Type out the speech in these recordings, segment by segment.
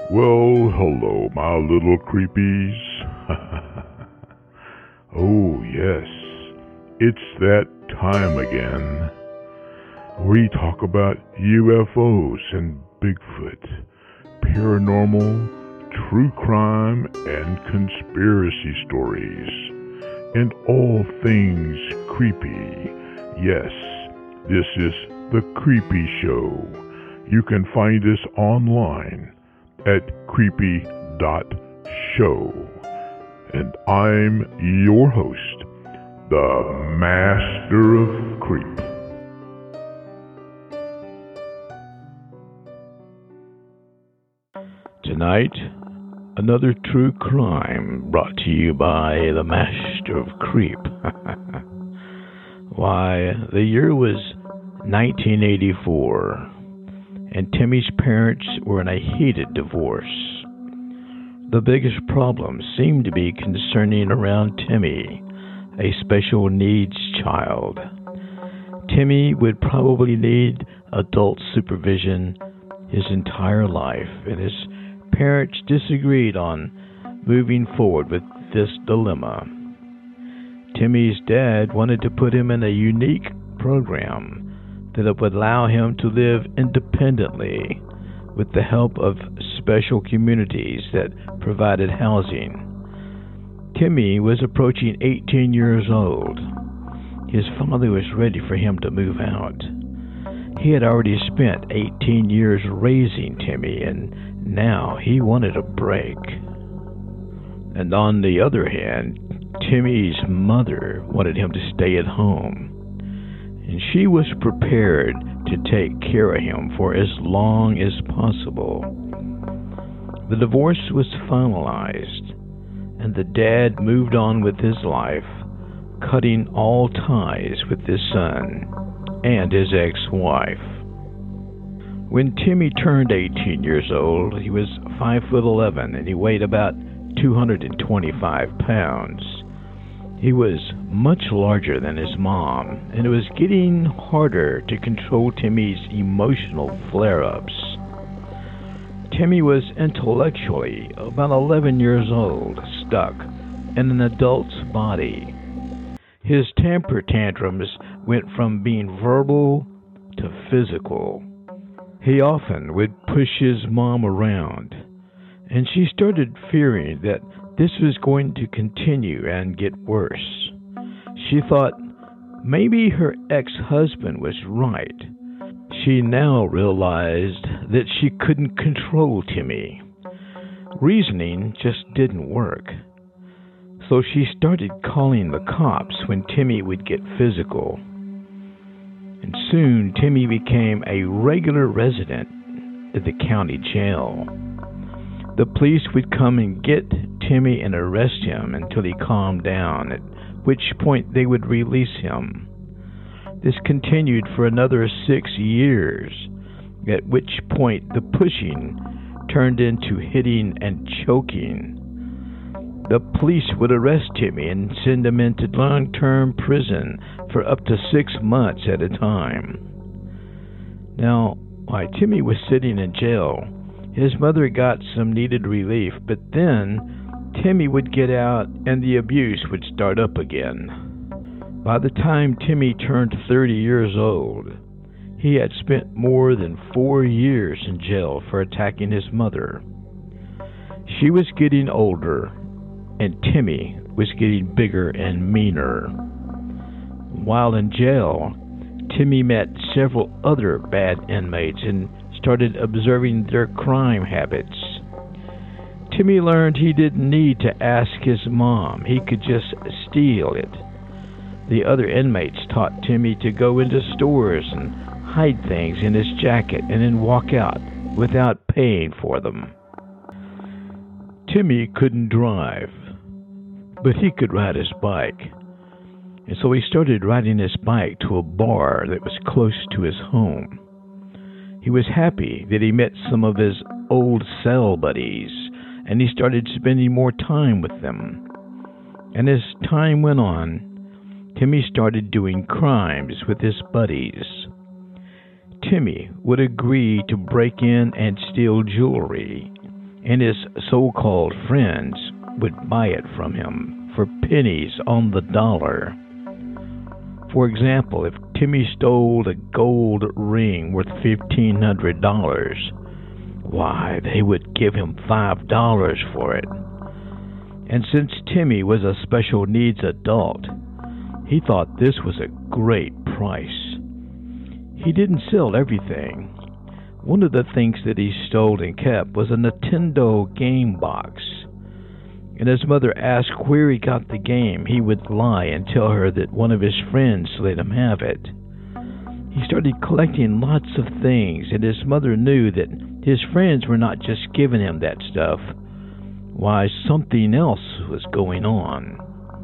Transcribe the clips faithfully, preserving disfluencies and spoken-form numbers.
Well, hello, my little creepies. Oh, yes, it's that time again. We talk about U F Os and Bigfoot, paranormal, true crime, and conspiracy stories, and all things creepy. Yes, this is The Creepy Show. You can find us online at creepy dot show. And I'm your host, the Master of Creep. Tonight, another true crime brought to you by the Master of Creep. Why, the year was nineteen eighty-four. And Timmy's parents were in a heated divorce. The biggest problem seemed to be concerning around Timmy, a special needs child. Timmy would probably need adult supervision his entire life, and his parents disagreed on moving forward with this dilemma. Timmy's dad wanted to put him in a unique program that would allow him to live independently with the help of special communities that provided housing. Timmy was approaching eighteen years old. His father was ready for him to move out. He had already spent eighteen years raising Timmy, and now he wanted a break. And on the other hand, Timmy's mother wanted him to stay at home, and she was prepared to take care of him for as long as possible. The divorce was finalized, and the dad moved on with his life, cutting all ties with his son and his ex-wife. When Timmy turned eighteen years old, he was five foot eleven, and he weighed about two hundred twenty-five pounds. He was much larger than his mom, and it was getting harder to control Timmy's emotional flare-ups. Timmy was intellectually about eleven years old, stuck in an adult's body. His temper tantrums went from being verbal to physical. He often would push his mom around, and she started fearing that this was going to continue and get worse. She thought maybe her ex-husband was right. She now realized that she couldn't control Timmy. Reasoning just didn't work. So she started calling the cops when Timmy would get physical. And soon Timmy became a regular resident at the county jail. The police would come and get Timmy and arrest him until he calmed down, at which point they would release him. This continued for another six years, at which point the pushing turned into hitting and choking. The police would arrest Timmy and send him into long-term prison for up to six months at a time. Now, while Timmy was sitting in jail, his mother got some needed relief, but then Timmy would get out and the abuse would start up again. By the time Timmy turned thirty years old, he had spent more than four years in jail for attacking his mother. She was getting older, and Timmy was getting bigger and meaner. While in jail, Timmy met several other bad inmates and started observing their crime habits. Timmy learned he didn't need to ask his mom. He could just steal it. The other inmates taught Timmy to go into stores and hide things in his jacket and then walk out without paying for them. Timmy couldn't drive, but he could ride his bike. And so he started riding his bike to a bar that was close to his home. He was happy that he met some of his old cell buddies, and he started spending more time with them. And as time went on, Timmy started doing crimes with his buddies. Timmy would agree to break in and steal jewelry, and his so-called friends would buy it from him for pennies on the dollar. For example, if Timmy stole a gold ring worth fifteen hundred dollars, why, they would give him five dollars for it. And since Timmy was a special needs adult, he thought this was a great price. He didn't sell everything. One of the things that he stole and kept was a Nintendo game box. And his mother asked where he got the game, he would lie and tell her that one of his friends let him have it. He started collecting lots of things, and his mother knew that his friends were not just giving him that stuff. Why, something else was going on.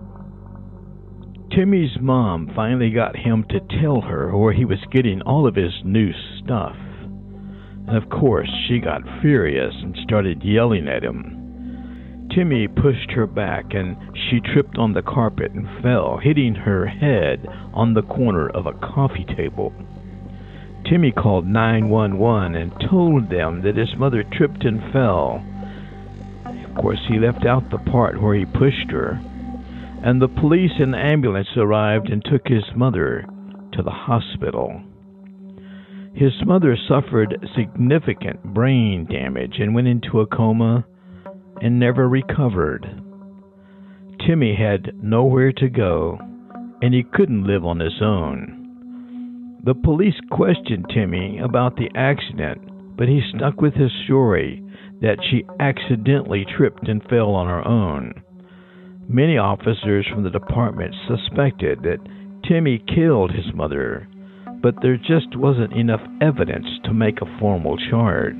Timmy's mom finally got him to tell her where he was getting all of his new stuff. And of course, she got furious and started yelling at him. Timmy pushed her back and she tripped on the carpet and fell, hitting her head on the corner of a coffee table. Timmy called nine one one and told them that his mother tripped and fell. Of course, he left out the part where he pushed her, and the police and the ambulance arrived and took his mother to the hospital. His mother suffered significant brain damage and went into a coma and never recovered. Timmy had nowhere to go, and he couldn't live on his own. The police questioned Timmy about the accident, but he stuck with his story that she accidentally tripped and fell on her own. Many officers from the department suspected that Timmy killed his mother, but there just wasn't enough evidence to make a formal charge.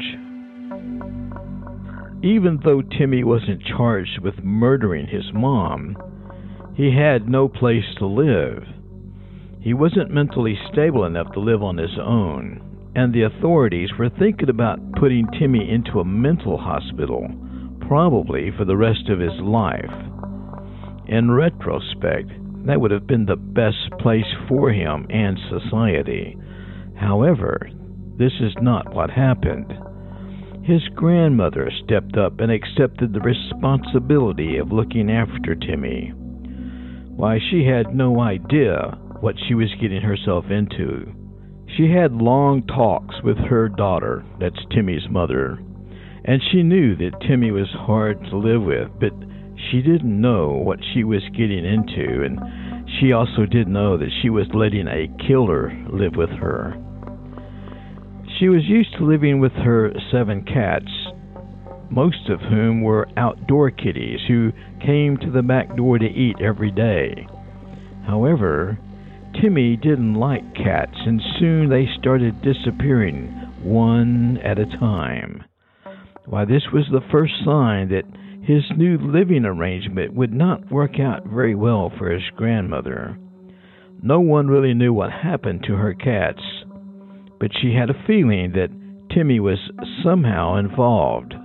Even though Timmy wasn't charged with murdering his mom, he had no place to live. He wasn't mentally stable enough to live on his own, and the authorities were thinking about putting Timmy into a mental hospital, probably for the rest of his life. In retrospect, that would have been the best place for him and society. However, this is not what happened. His grandmother stepped up and accepted the responsibility of looking after Timmy. Why, she had no idea what she was getting herself into. She had long talks with her daughter, that's Timmy's mother, and she knew that Timmy was hard to live with, but she didn't know what she was getting into, and she also didn't know that she was letting a killer live with her. She was used to living with her seven cats, most of whom were outdoor kitties who came to the back door to eat every day. However, Timmy didn't like cats, and soon they started disappearing one at a time. Why, this was the first sign that his new living arrangement would not work out very well for his grandmother. No one really knew what happened to her cats, but she had a feeling that Timmy was somehow involved.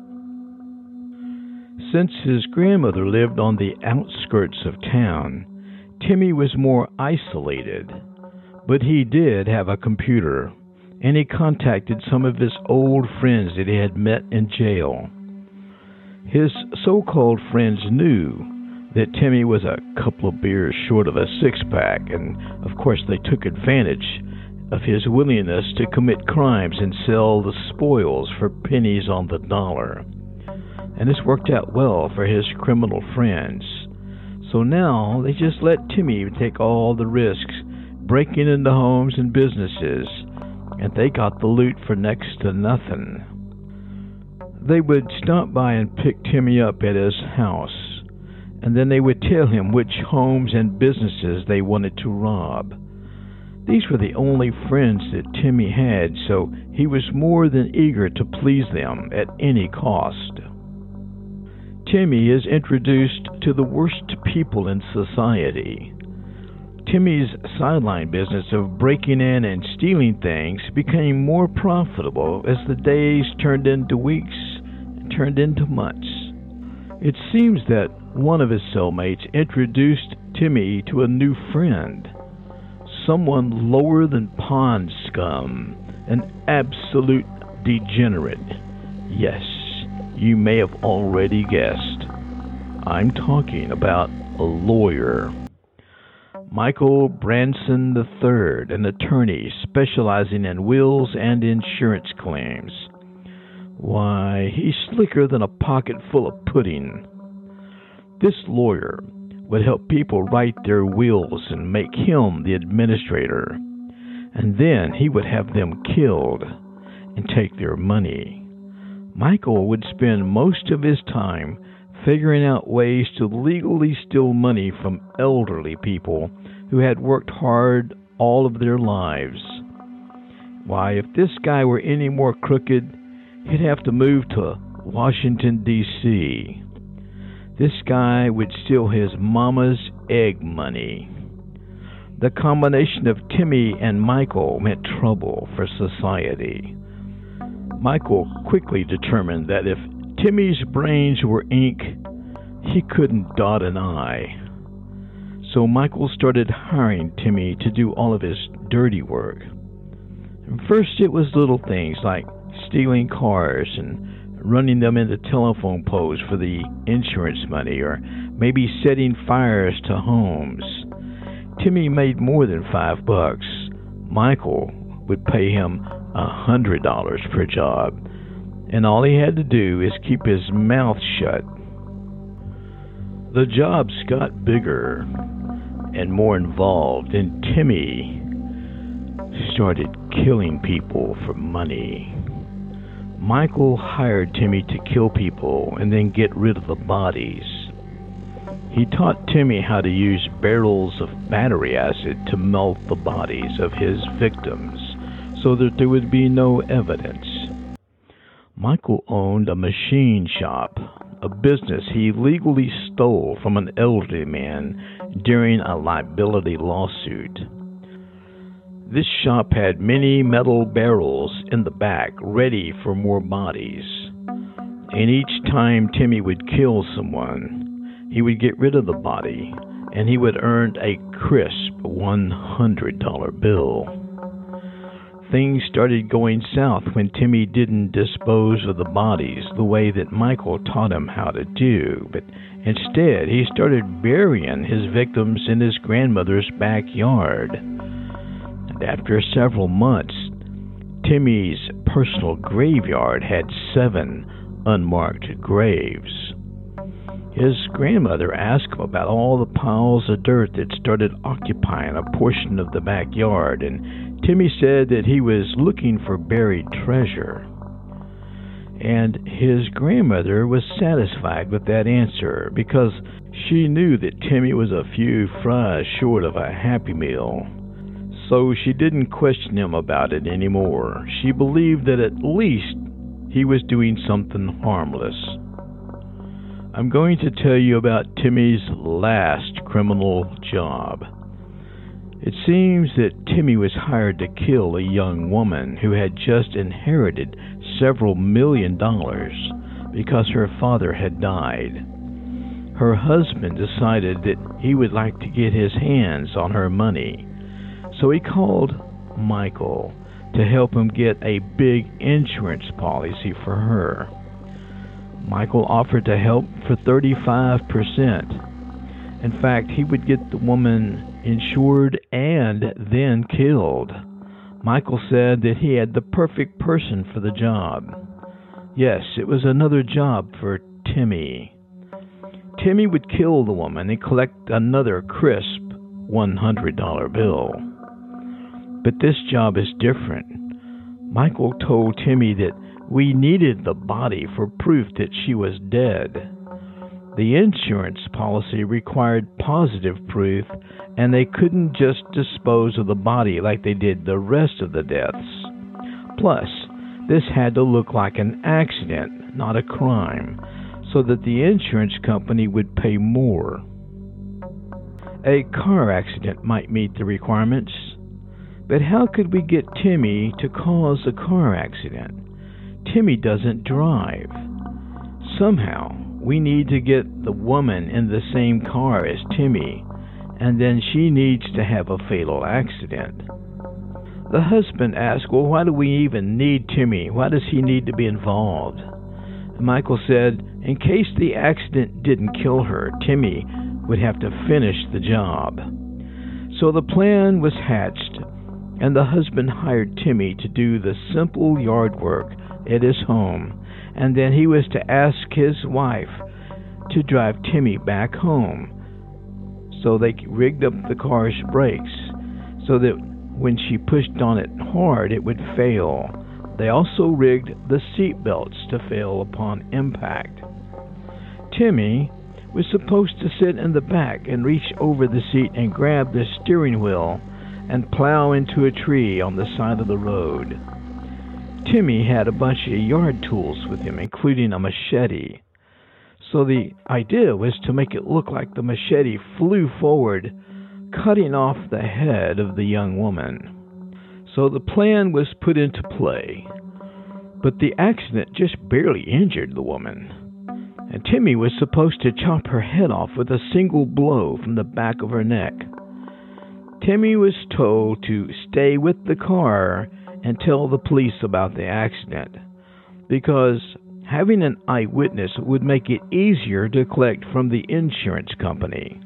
Since his grandmother lived on the outskirts of town, Timmy was more isolated, but he did have a computer, and he contacted some of his old friends that he had met in jail. His so-called friends knew that Timmy was a couple of beers short of a six-pack, and of course they took advantage of his willingness to commit crimes and sell the spoils for pennies on the dollar. And this worked out well for his criminal friends. So now they just let Timmy take all the risks, breaking into homes and businesses, and they got the loot for next to nothing. They would stop by and pick Timmy up at his house, and then they would tell him which homes and businesses they wanted to rob. These were the only friends that Timmy had, so he was more than eager to please them at any cost. Timmy is introduced to the worst people in society. Timmy's sideline business of breaking in and stealing things became more profitable as the days turned into weeks and turned into months. It seems that one of his cellmates introduced Timmy to a new friend, someone lower than pond scum, an absolute degenerate. Yes, You may have already guessed. I'm talking about a lawyer. Michael Branson the third, an attorney specializing in wills and insurance claims. Why, he's slicker than a pocket full of pudding. This lawyer would help people write their wills and make him the administrator, and then he would have them killed and take their money. Michael would spend most of his time figuring out ways to legally steal money from elderly people who had worked hard all of their lives. Why, if this guy were any more crooked, he'd have to move to Washington, D C This guy would steal his mama's egg money. The combination of Timmy and Michael meant trouble for society. Michael quickly determined that if Timmy's brains were ink, he couldn't dot an I. So Michael started hiring Timmy to do all of his dirty work. First it was little things like stealing cars and running them into telephone poles for the insurance money, or maybe setting fires to homes. Timmy made more than five bucks. Michael would pay him a hundred dollars per job, and all he had to do is keep his mouth shut. The jobs got bigger and more involved, and Timmy started killing people for money. Michael hired Timmy to kill people and then get rid of the bodies. He taught Timmy how to use barrels of battery acid to melt the bodies of his victims so that there would be no evidence. Michael owned a machine shop, a business he legally stole from an elderly man during a liability lawsuit. This shop had many metal barrels in the back ready for more bodies. And each time Timmy would kill someone, he would get rid of the body, and he would earn a crisp one hundred dollar bill. Things started going south when Timmy didn't dispose of the bodies the way that Michael taught him how to do, but instead he started burying his victims in his grandmother's backyard. And after several months, Timmy's personal graveyard had seven unmarked graves. His grandmother asked him about all the piles of dirt that started occupying a portion of the backyard, and Timmy said that he was looking for buried treasure. And his grandmother was satisfied with that answer because she knew that Timmy was a few fries short of a Happy Meal. So she didn't question him about it anymore. She believed that at least he was doing something harmless. I'm going to tell you about Timmy's last criminal job. It seems that Timmy was hired to kill a young woman who had just inherited several million dollars because her father had died. Her husband decided that he would like to get his hands on her money, so he called Michael to help him get a big insurance policy for her. Michael offered to help for thirty-five percent. In fact, he would get the woman insured and then killed. Michael said that he had the perfect person for the job. Yes, it was another job for Timmy. Timmy would kill the woman and collect another crisp one hundred dollar bill. But this job is different. Michael told Timmy that we needed the body for proof that she was dead. The insurance policy required positive proof, and they couldn't just dispose of the body like they did the rest of the deaths. Plus, this had to look like an accident, not a crime, so that the insurance company would pay more. A car accident might meet the requirements, but how could we get Timmy to cause a car accident? Timmy doesn't drive. Somehow, we need to get the woman in the same car as Timmy, and then she needs to have a fatal accident. The husband asked, well, why do we even need Timmy? Why does he need to be involved? Michael said in case the accident didn't kill her, Timmy would have to finish the job. So the plan was hatched, and the husband hired Timmy to do the simple yard work at his home, and then he was to ask his wife to drive Timmy back home. So they rigged up the car's brakes so that when she pushed on it hard, it would fail. They also rigged the seat belts to fail upon impact. Timmy was supposed to sit in the back and reach over the seat and grab the steering wheel and plow into a tree on the side of the road. Timmy had a bunch of yard tools with him, including a machete. So the idea was to make it look like the machete flew forward, cutting off the head of the young woman. So the plan was put into play, but the accident just barely injured the woman, and Timmy was supposed to chop her head off with a single blow from the back of her neck. Timmy was told to stay with the car and tell the police about the accident, because having an eyewitness would make it easier to collect from the insurance company.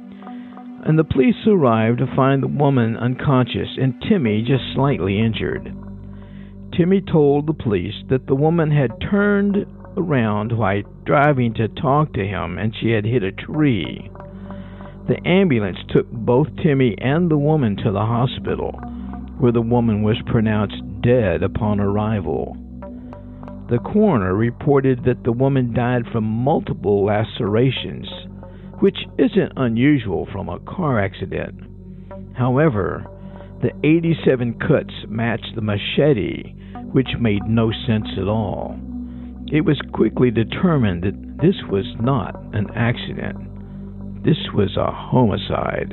And the police arrived to find the woman unconscious and Timmy just slightly injured. Timmy told the police that the woman had turned around while driving to talk to him and she had hit a tree. The ambulance took both Timmy and the woman to the hospital, where the woman was pronounced dead upon arrival. The coroner reported that the woman died from multiple lacerations, which isn't unusual from a car accident. However, the eighty-seven cuts matched the machete, which made no sense at all. It was quickly determined that this was not an accident. This was a homicide.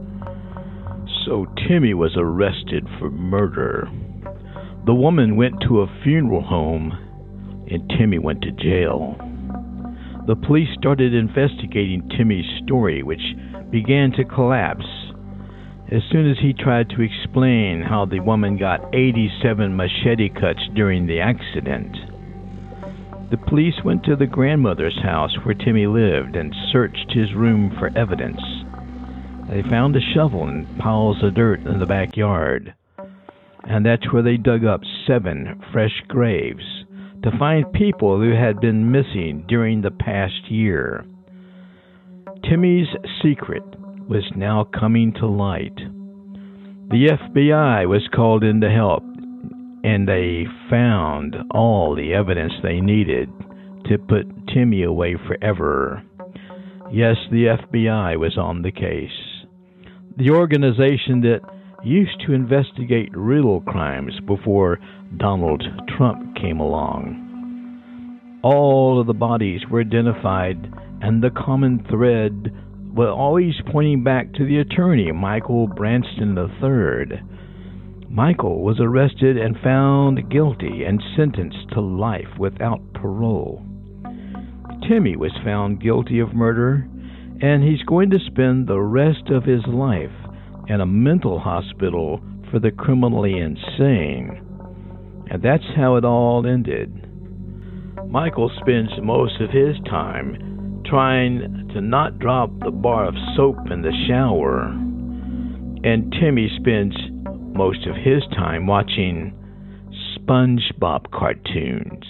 So Timmy was arrested for murder. The woman went to a funeral home, and Timmy went to jail. The police started investigating Timmy's story, which began to collapse as soon as he tried to explain how the woman got eighty-seven machete cuts during the accident. The police went to the grandmother's house where Timmy lived and searched his room for evidence. They found a shovel and piles of dirt in the backyard, and that's where they dug up seven fresh graves to find people who had been missing during the past year. Timmy's secret was now coming to light. The F B I was called in to help, and they found all the evidence they needed to put Timmy away forever. Yes, the F B I was on the case. The organization that used to investigate real crimes before Donald Trump came along. All of the bodies were identified, and the common thread was always pointing back to the attorney, Michael Branston the third. Michael was arrested and found guilty and sentenced to life without parole. Timmy was found guilty of murder, and he's going to spend the rest of his life in a mental hospital for the criminally insane. And that's how it all ended. Michael spends most of his time trying to not drop the bar of soap in the shower, and Timmy spends most of his time watching SpongeBob cartoons.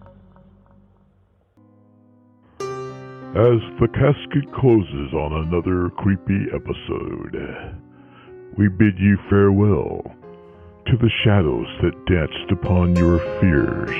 As the casket closes on another creepy episode, we bid you farewell to the shadows that danced upon your fears.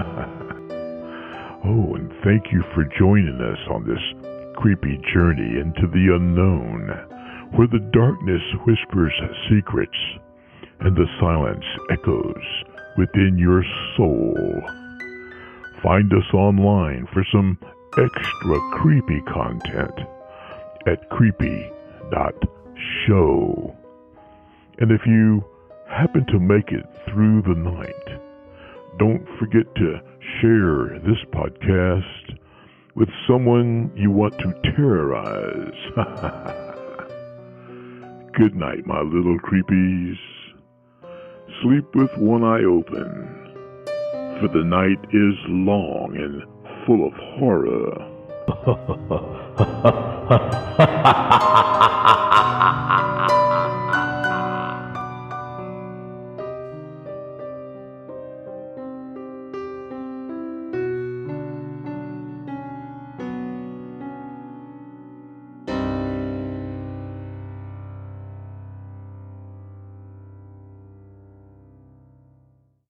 Oh, and thank you for joining us on this creepy journey into the unknown, where the darkness whispers secrets and the silence echoes within your soul. Find us online for some extra creepy content at creepy dot show. And if you happen to make it through the night, don't forget to share this podcast with someone you want to terrorize. Good night, my little creepies. Sleep with one eye open, for the night is long and full of horror.